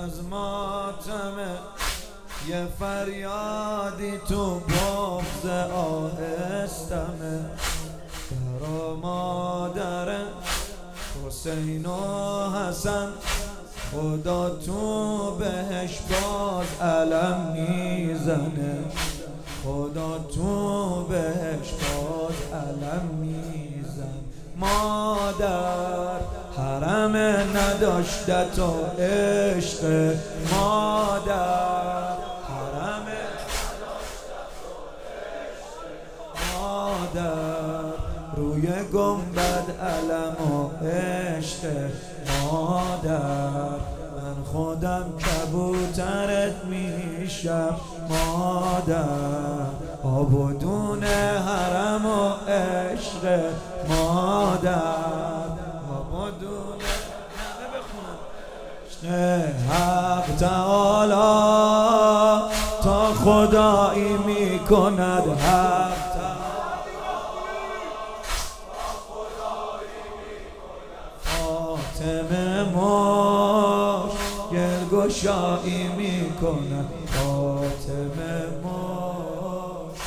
از ماتمه یه فریادی تو بغض آهستمه برا مادر حسین و حسن خدا تو بهش باز علم میزنه خدا تو بهش باز علم میزنه مادر حرم نداشته تو عشق مادر حرم نداشته تو عشق مادر روی گنبد علم و عشق مادر من خودم کبوترت میشم مادر آبودون حرم و عشق مادر آبودون حق تعالی تا خدایی میکند حق فاطمه مش گلگشایی میکند فاطمه مش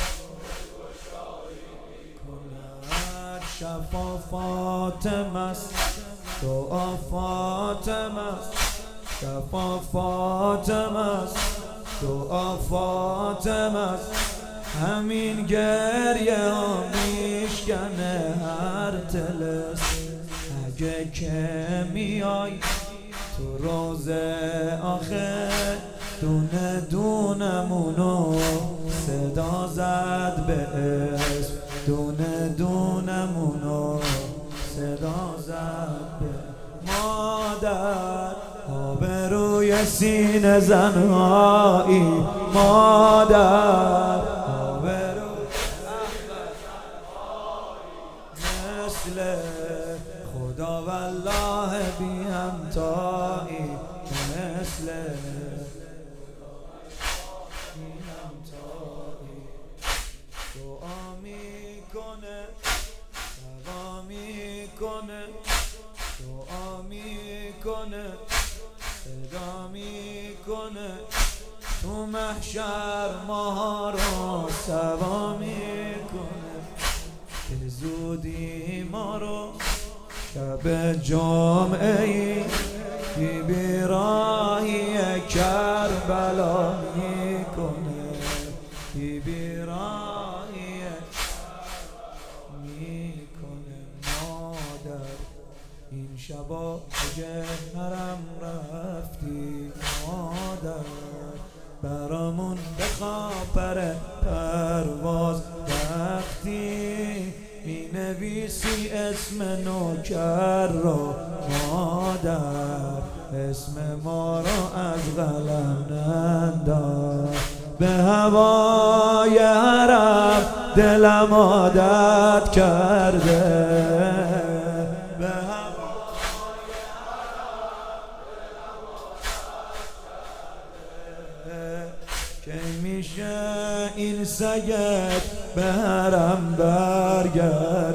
کند شفا فاطمه است دعا فاطمه است شفا فاطمه است دعا فاطمه است همین گریه ها میشکنه هر طلسم اگه که میای تو روزه آخر دونه دونمونو صدا زد به اسم دونه دونمونو صدا زد به مادر آبروی سینه زنهایی مادر آبروی مثل خدا والله بی همتایی مثل بی همتایی دعا میکنه دعا میکنه دعا میکنه صدا میکنه تو محشر ما رو سوا میکنه به زودی ما رو شب جمعه ای بی بیراهی کربلا میکنه بی بیراهی میکنه مادر این شبا اگه حرم رفتی مادر برامون به خاطر پرواز وقتی می نویسی اسم نوکر رو مادر اسم ما رو از قلم ننداز به هوای حرم دلم عادت کرده به هوای حرم دلم عادت کرده که میشه این سگت به حرم برگرد